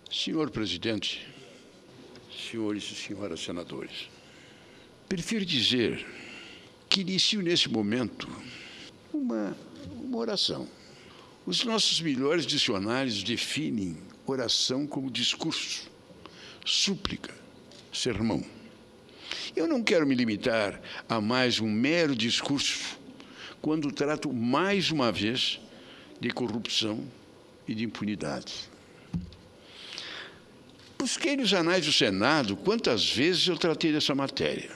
Senhor presidente, senhores e senhoras senadores, prefiro dizer que inicio nesse momento uma oração. Os nossos melhores dicionários definem oração como discurso, súplica, sermão. Eu não quero me limitar a mais um mero discurso quando trato, mais uma vez, de corrupção e de impunidade. Busquei nos anais do Senado quantas vezes eu tratei dessa matéria.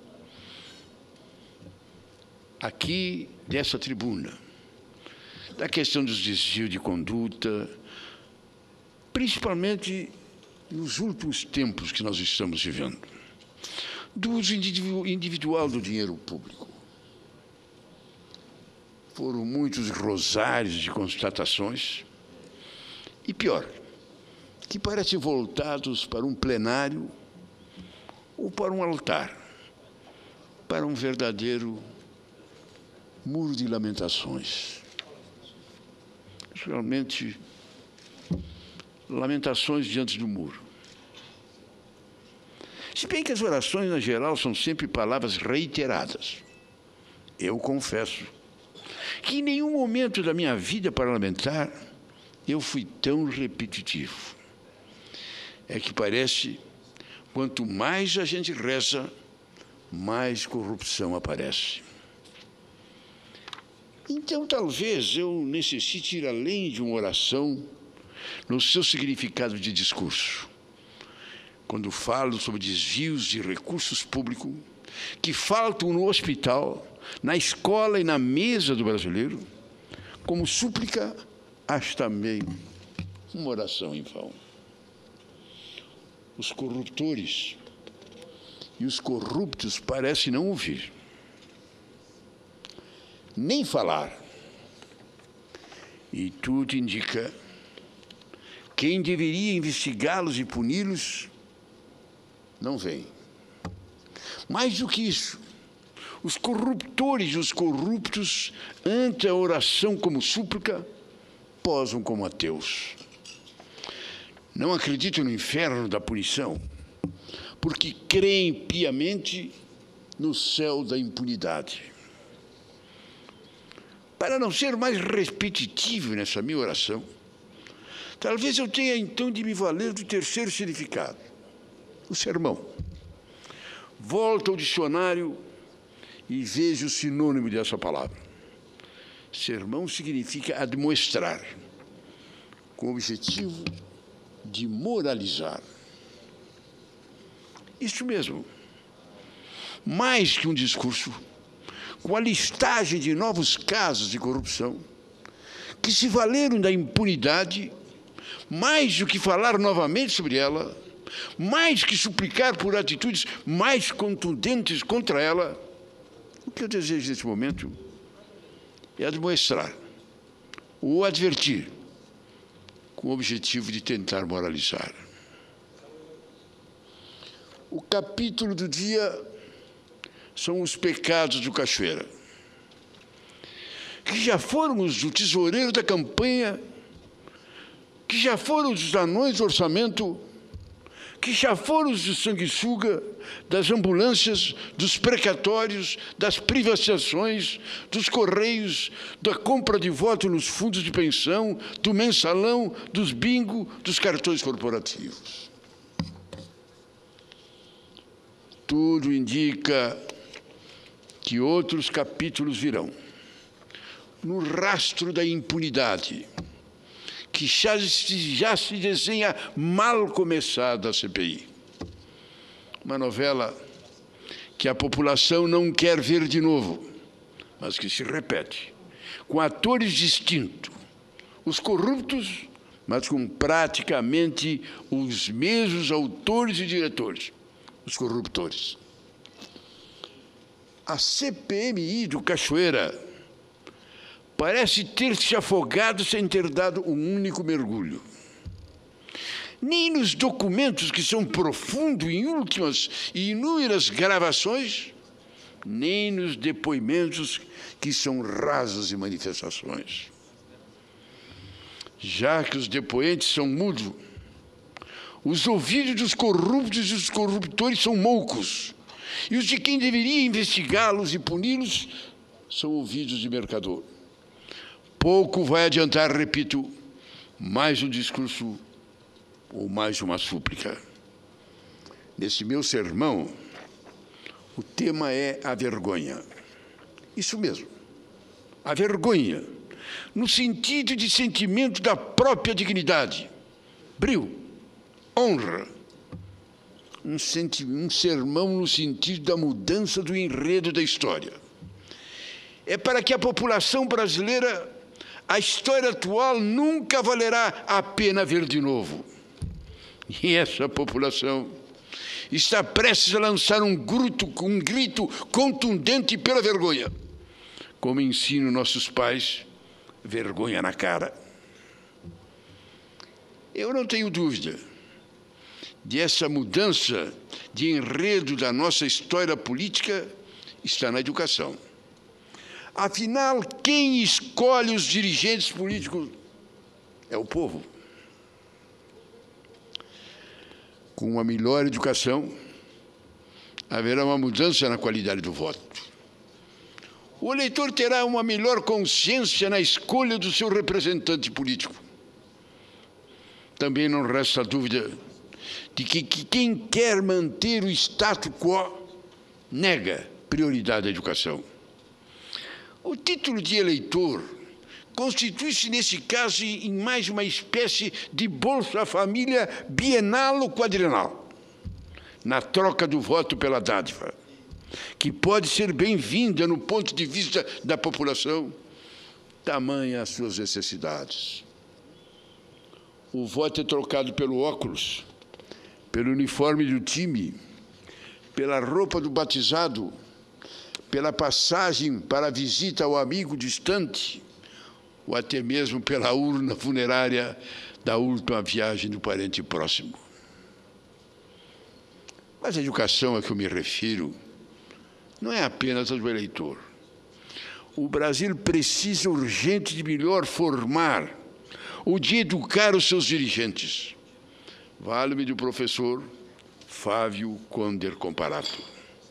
Aqui, dessa tribuna, da questão dos desvios de conduta, principalmente nos últimos tempos que nós estamos vivendo, do uso individual do dinheiro público. Foram muitos rosários de constatações, e pior, que parecem voltados para um plenário ou para um altar, para um verdadeiro muro de lamentações. Realmente, lamentações diante do muro. Se bem que as orações, na geral, são sempre palavras reiteradas. Eu confesso que em nenhum momento da minha vida parlamentar eu fui tão repetitivo. É que parece, quanto mais a gente reza, mais corrupção aparece. Então, talvez eu necessite ir além de uma oração no seu significado de discurso. Quando falo sobre desvios de recursos públicos que faltam no hospital, na escola e na mesa do brasileiro, como súplica, acho também uma oração em vão. Os corruptores e os corruptos parecem não ouvir, nem falar. E tudo indica quem deveria investigá-los e puni-los não vem. Mais do que isso, os corruptores e os corruptos, ante a oração como súplica, posam como ateus. Não acreditam no inferno da punição, porque creem piamente no céu da impunidade. Para não ser mais repetitivo nessa minha oração, talvez eu tenha então de me valer do terceiro significado, o sermão. Volto ao dicionário e vejo o sinônimo dessa palavra. Sermão significa admoestrar, com o objetivo de moralizar. Isso mesmo. Mais que um discurso, com a listagem de novos casos de corrupção, que se valeram da impunidade, mais do que falar novamente sobre ela, mais que suplicar por atitudes mais contundentes contra ela, o que eu desejo nesse momento é admoestrar ou advertir, com o objetivo de tentar moralizar. O capítulo do dia são os pecados do Cachoeira, que já foram os do tesoureiro da campanha, que já foram os dos anões do orçamento, que já foram os de sanguessuga, das ambulâncias, dos precatórios, das privatizações, dos correios, da compra de voto nos fundos de pensão, do mensalão, dos bingo, dos cartões corporativos. Tudo indica que outros capítulos virão, no rastro da impunidade, que já se desenha mal começada a CPI. Uma novela que a população não quer ver de novo, mas que se repete, com atores distintos, os corruptos, mas com praticamente os mesmos autores e diretores, os corruptores. A CPMI do Cachoeira parece ter se afogado sem ter dado um único mergulho. Nem nos documentos que são profundos em últimas e inúmeras gravações, nem nos depoimentos que são rasos e manifestações. Já que os depoentes são mudos, Os ouvidos dos corruptos e dos corruptores são moucos, e os de quem deveria investigá-los e puni-los são ouvidos de mercador. Pouco vai adiantar, repito, mais um discurso ou mais uma súplica. Nesse meu sermão, o tema é a vergonha. Isso mesmo, a vergonha, no sentido de sentimento da própria dignidade, brio, honra. Um sermão no sentido da mudança do enredo da história. É para que a população brasileira, a história atual nunca valerá a pena ver de novo. E essa população está prestes a lançar um grito contundente pela vergonha. Como ensinam nossos pais, vergonha na cara. Eu não tenho dúvida de essa mudança de enredo da nossa história política está na educação. Afinal, quem escolhe os dirigentes políticos é o povo. Com uma melhor educação, haverá uma mudança na qualidade do voto. O eleitor terá uma melhor consciência na escolha do seu representante político. Também não resta dúvida de que quem quer manter o status quo nega prioridade à educação. O título de eleitor constitui-se, nesse caso, em mais uma espécie de Bolsa Família bienal ou quadrienal, na troca do voto pela dádiva, que pode ser bem-vinda no ponto de vista da população, tamanha as suas necessidades. O voto é trocado pelo óculos, pelo uniforme do time, pela roupa do batizado, pela passagem para a visita ao amigo distante, ou até mesmo pela urna funerária da última viagem do parente próximo. Mas a educação a que eu me refiro não é apenas a do eleitor. O Brasil precisa urgente de melhor formar ou de educar os seus dirigentes. Vale-me do professor Fávio Conder Comparato.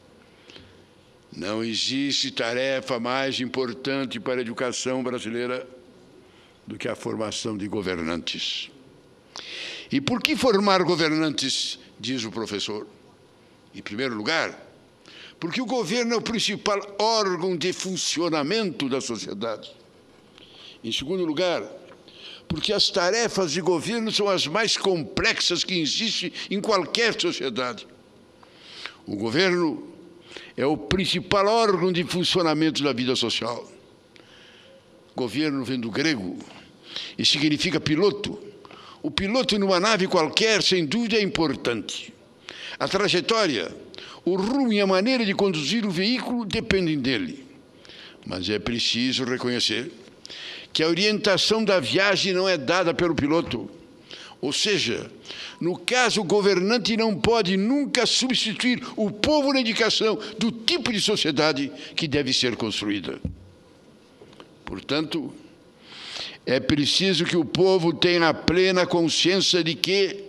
Não existe tarefa mais importante para a educação brasileira do que a formação de governantes. E por que formar governantes, diz o professor? Em primeiro lugar, porque o governo é o principal órgão de funcionamento da sociedade. Em segundo lugar, porque as tarefas de governo são as mais complexas que existem em qualquer sociedade. O governo é o principal órgão de funcionamento da vida social. Governo vem do grego e significa piloto. O piloto numa nave qualquer, sem dúvida, é importante. A trajetória, o rumo e a maneira de conduzir o veículo dependem dele. Mas é preciso reconhecer que a orientação da viagem não é dada pelo piloto. Ou seja, no caso, o governante não pode nunca substituir o povo na indicação do tipo de sociedade que deve ser construída. Portanto, é preciso que o povo tenha a plena consciência de que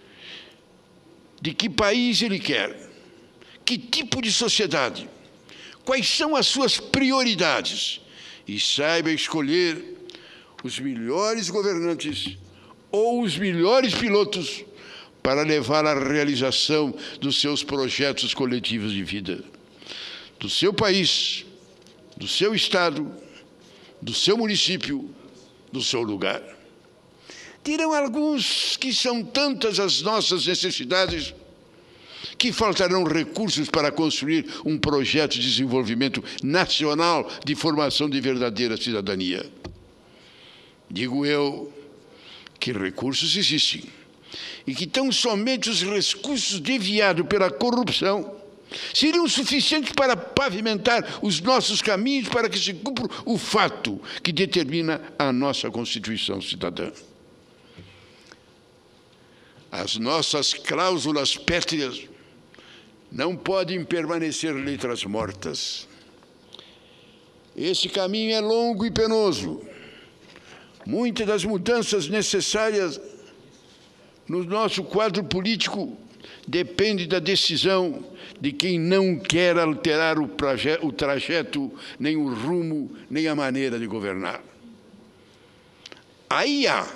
país ele quer, que tipo de sociedade, quais são as suas prioridades, e saiba escolher os melhores governantes ou os melhores pilotos para levar à realização dos seus projetos coletivos de vida, do seu país, do seu estado, do seu município, do seu lugar. Dirão alguns que são tantas as nossas necessidades que faltarão recursos para construir um projeto de desenvolvimento nacional de formação de verdadeira cidadania. Digo eu que recursos existem e que tão somente os recursos desviados pela corrupção seriam suficientes para pavimentar os nossos caminhos para que se cumpra o fato que determina a nossa Constituição cidadã. As nossas cláusulas pétreas não podem permanecer letras mortas. Esse caminho é longo e penoso. Muitas das mudanças necessárias no nosso quadro político depende da decisão de quem não quer alterar o trajeto, nem o rumo, nem a maneira de governar. Aí há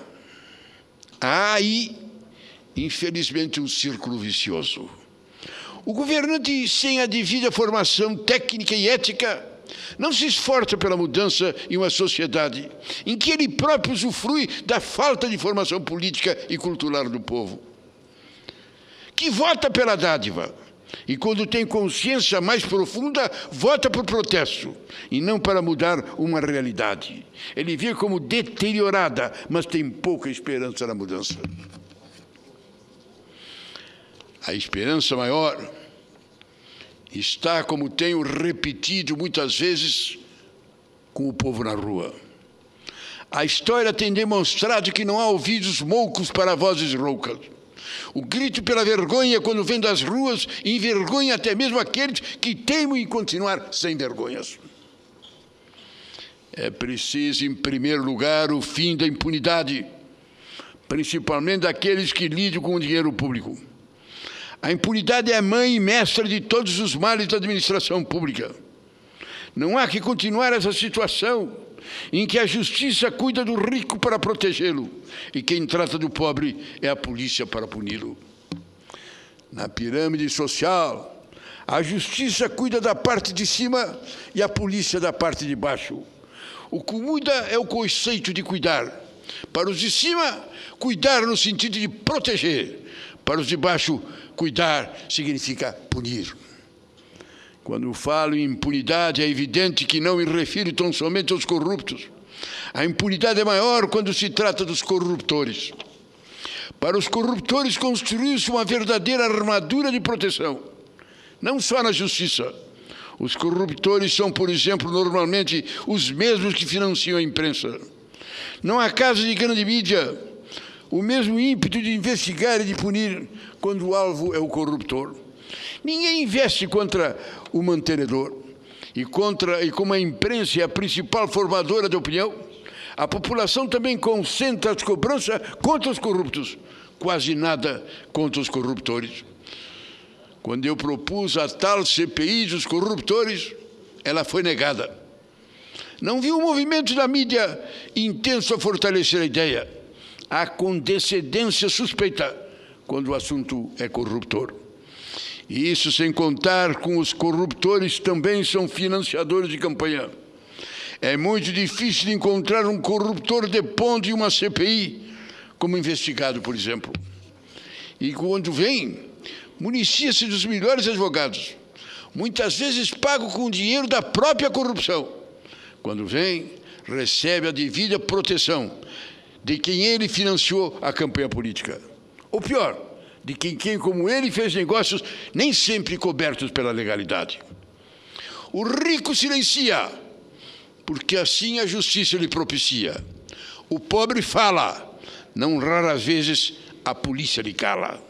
infelizmente, um círculo vicioso. O governante, sem a devida formação técnica e ética, não se esforça pela mudança em uma sociedade em que ele próprio usufrui da falta de formação política e cultural do povo, que vota pela dádiva e, quando tem consciência mais profunda, vota por protesto e não para mudar uma realidade. Ele vê como deteriorada, mas tem pouca esperança na mudança. A esperança maior está, como tenho repetido muitas vezes, com o povo na rua. A história tem demonstrado que não há ouvidos moucos para vozes roucas. O grito pela vergonha, quando vem das ruas, envergonha até mesmo aqueles que teimam em continuar sem vergonhas. É preciso, em primeiro lugar, o fim da impunidade, principalmente daqueles que lidam com o dinheiro público. A impunidade é a mãe e mestra de todos os males da administração pública. Não há que continuar essa situação em que a justiça cuida do rico para protegê-lo e quem trata do pobre é a polícia para puni-lo. Na pirâmide social, a justiça cuida da parte de cima e a polícia da parte de baixo. O que muda é o conceito de cuidar. Para os de cima, cuidar no sentido de proteger. Para os de baixo, cuidar significa punir. Quando falo em impunidade, é evidente que não me refiro tão somente aos corruptos. A impunidade é maior quando se trata dos corruptores. Para os corruptores, construiu-se uma verdadeira armadura de proteção, não só na justiça. Os corruptores são, por exemplo, normalmente os mesmos que financiam a imprensa. Não há caso de grande mídia o mesmo ímpeto de investigar e de punir quando o alvo é o corruptor. Ninguém investe contra o mantenedor. E como a imprensa é a principal formadora de opinião, a população também concentra as cobranças contra os corruptos, quase nada contra os corruptores. Quando eu propus a tal CPI dos corruptores, ela foi negada. Não vi o movimento da mídia intenso a fortalecer a ideia. Há condescendência suspeita quando o assunto é corruptor. E isso sem contar com os corruptores também são financiadores de campanha. É muito difícil de encontrar um corruptor depondo em uma CPI, como investigado, por exemplo. E quando vem, municia-se dos melhores advogados, muitas vezes pago com o dinheiro da própria corrupção. Quando vem, recebe a devida proteção de quem ele financiou a campanha política. Ou pior, de quem como ele fez negócios nem sempre cobertos pela legalidade. O rico silencia, porque assim a justiça lhe propicia. O pobre fala, não raras vezes a polícia lhe cala.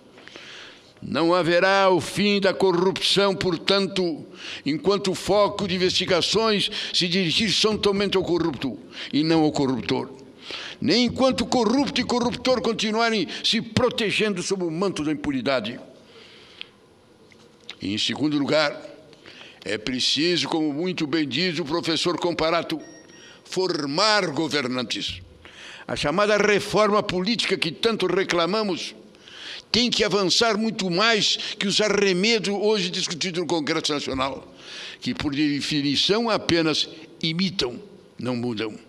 Não haverá o fim da corrupção, portanto, enquanto o foco de investigações se dirigir somente ao corrupto e não ao corruptor. Nem enquanto corrupto e corruptor continuarem se protegendo sob o manto da impunidade. E, em segundo lugar, é preciso, como muito bem diz o professor Comparato, formar governantes. A chamada reforma política que tanto reclamamos tem que avançar muito mais que os arremedos hoje discutidos no Congresso Nacional, que, por definição, apenas imitam, não mudam.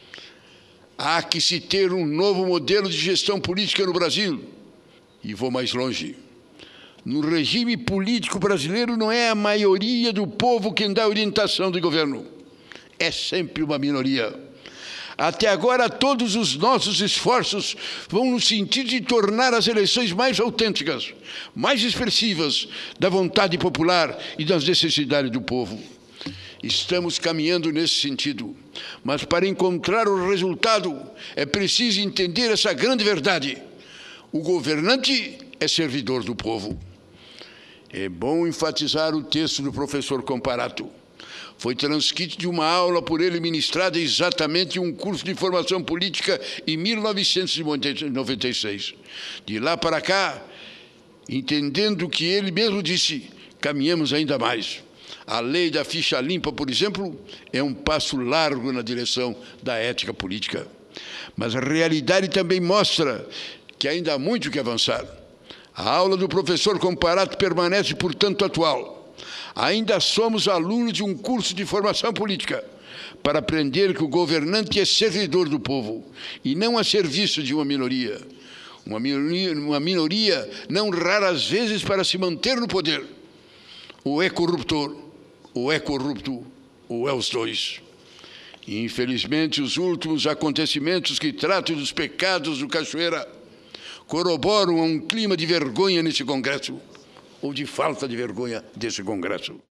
Há que se ter um novo modelo de gestão política no Brasil. E vou mais longe. No regime político brasileiro, não é a maioria do povo quem dá orientação de governo. É sempre uma minoria. Até agora, todos os nossos esforços vão no sentido de tornar as eleições mais autênticas, mais expressivas da vontade popular e das necessidades do povo. Estamos caminhando nesse sentido, mas para encontrar o resultado é preciso entender essa grande verdade. O governante é servidor do povo. É bom enfatizar o texto do professor Comparato. Foi transcrito de uma aula por ele ministrada exatamente em um curso de formação política em 1996. De lá para cá, entendendo o que ele mesmo disse, caminhamos ainda mais. A lei da ficha limpa, por exemplo, é um passo largo na direção da ética política. Mas a realidade também mostra que ainda há muito que avançar. A aula do professor Comparato permanece, portanto, atual. Ainda somos alunos de um curso de formação política para aprender que o governante é servidor do povo e não a serviço de uma minoria. Uma minoria não raras vezes para se manter no poder. Ou é corruptor, ou é corrupto, ou é os dois. E, infelizmente, os últimos acontecimentos que tratam dos pecados do Cachoeira corroboram um clima de vergonha nesse Congresso, ou de falta de vergonha desse Congresso.